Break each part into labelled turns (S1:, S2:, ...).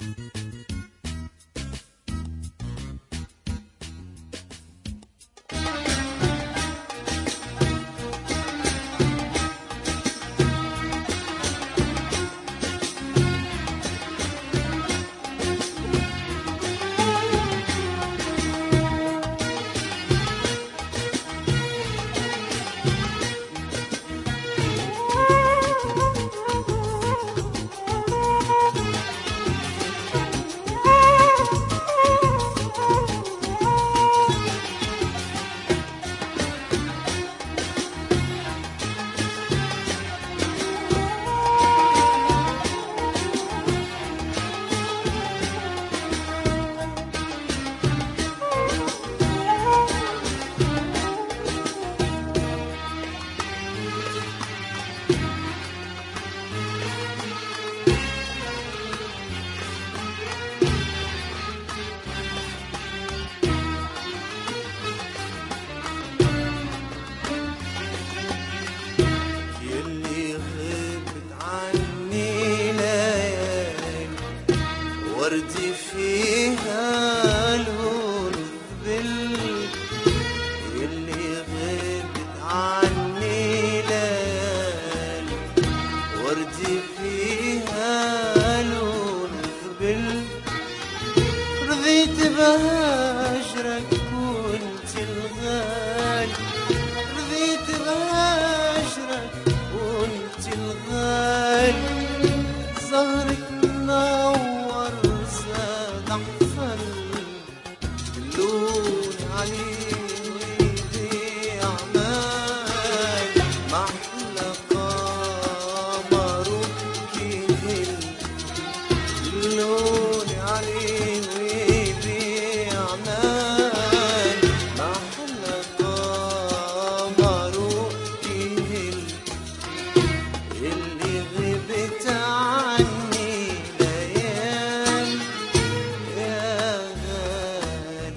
S1: وردي فيها لون ذبل، يلي غبت عني ليالي وردي فيها لون ذبل، رضيت بهجرك وانت الغالي، رضيت بهجرك وانت الغالي، ظهرك منور زاد احسن، دلوني عليه ويضيع مال، ما احلى قمر وكيل، دلوني عليه ويضيع مال، ما احلى قمر وكيل، اللي غبت عني ليالي يا غالي.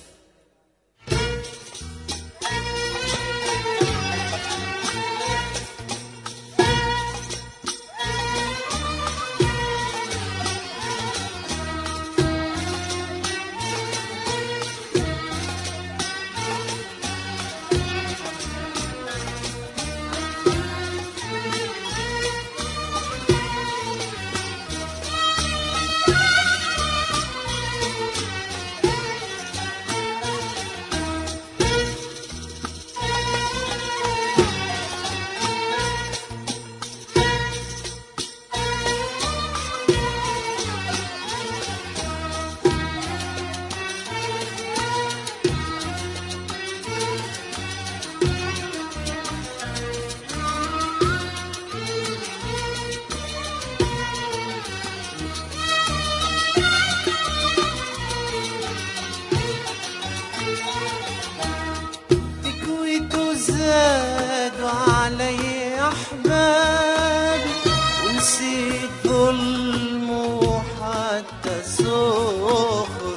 S1: زادوا علي أحبابي ونسيت ظلم وحتى سخر،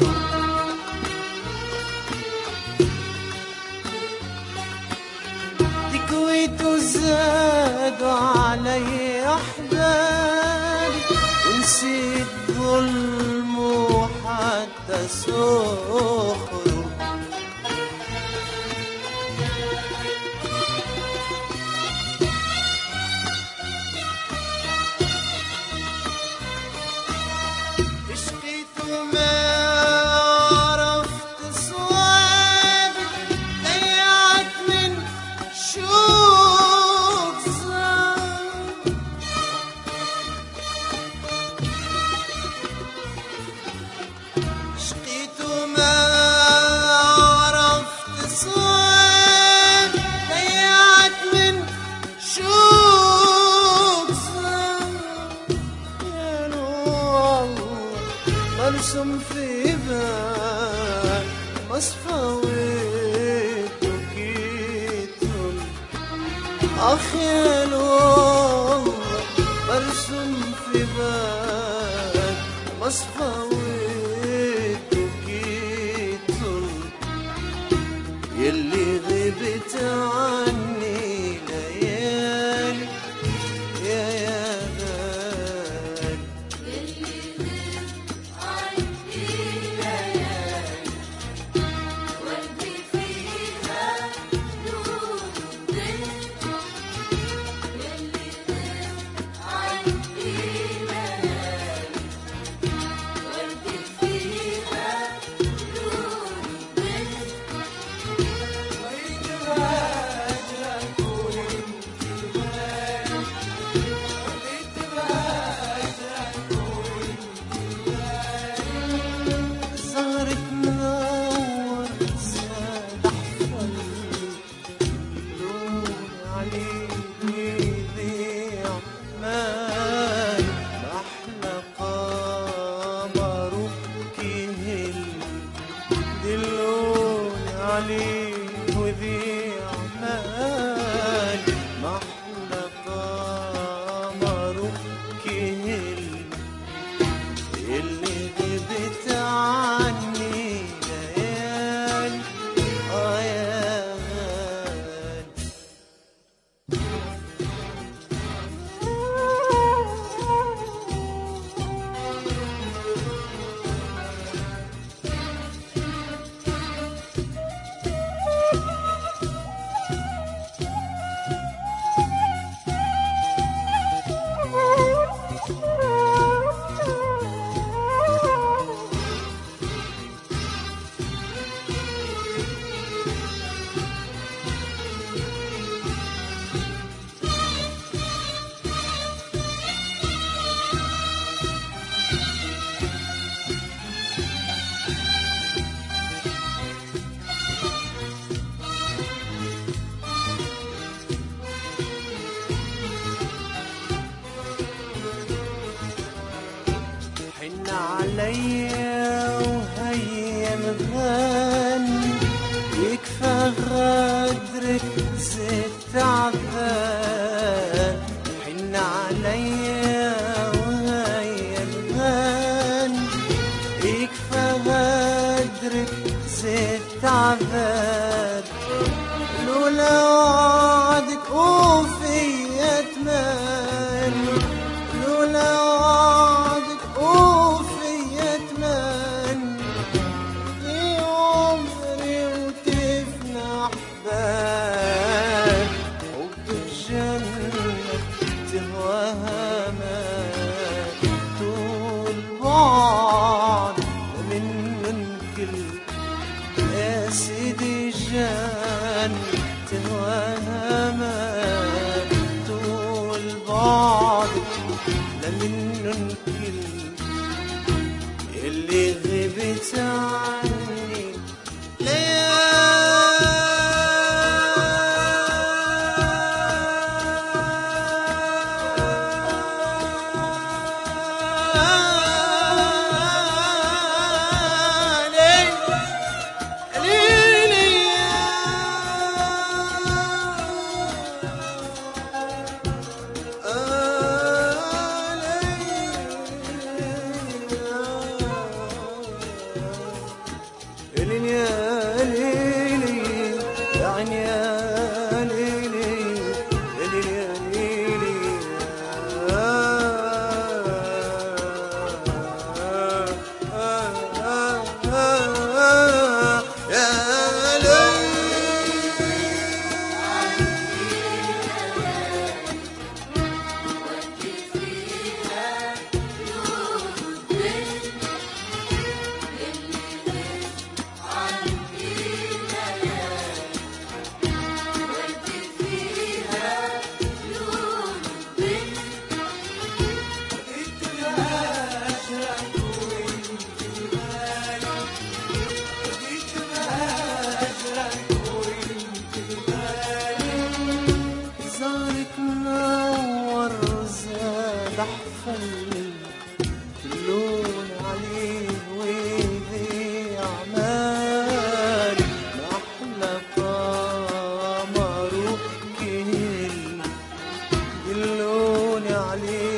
S1: تكويت زادوا علي أحبابي ونسيت ظلم وحتى سخر، شقيت وما عرفت صواب، ضيعت من شوق صار، يا نور مرسوم في بال مصفويت وكيتن، أخ يا نور مرسوم في بال مصفويت وكيتن، يلي غبت عني ليالي يا غالي، لولا وعدك وفيا تمني في عمري وتفنى أحباب حبك جنة تهواها أمان طول بعد من كل يا سيدي جنة تهواها أمان طول بعدك لا منن كل اللي غبت عني كلون عليه ويذيع مالي محلى قمر كل دلوني عليه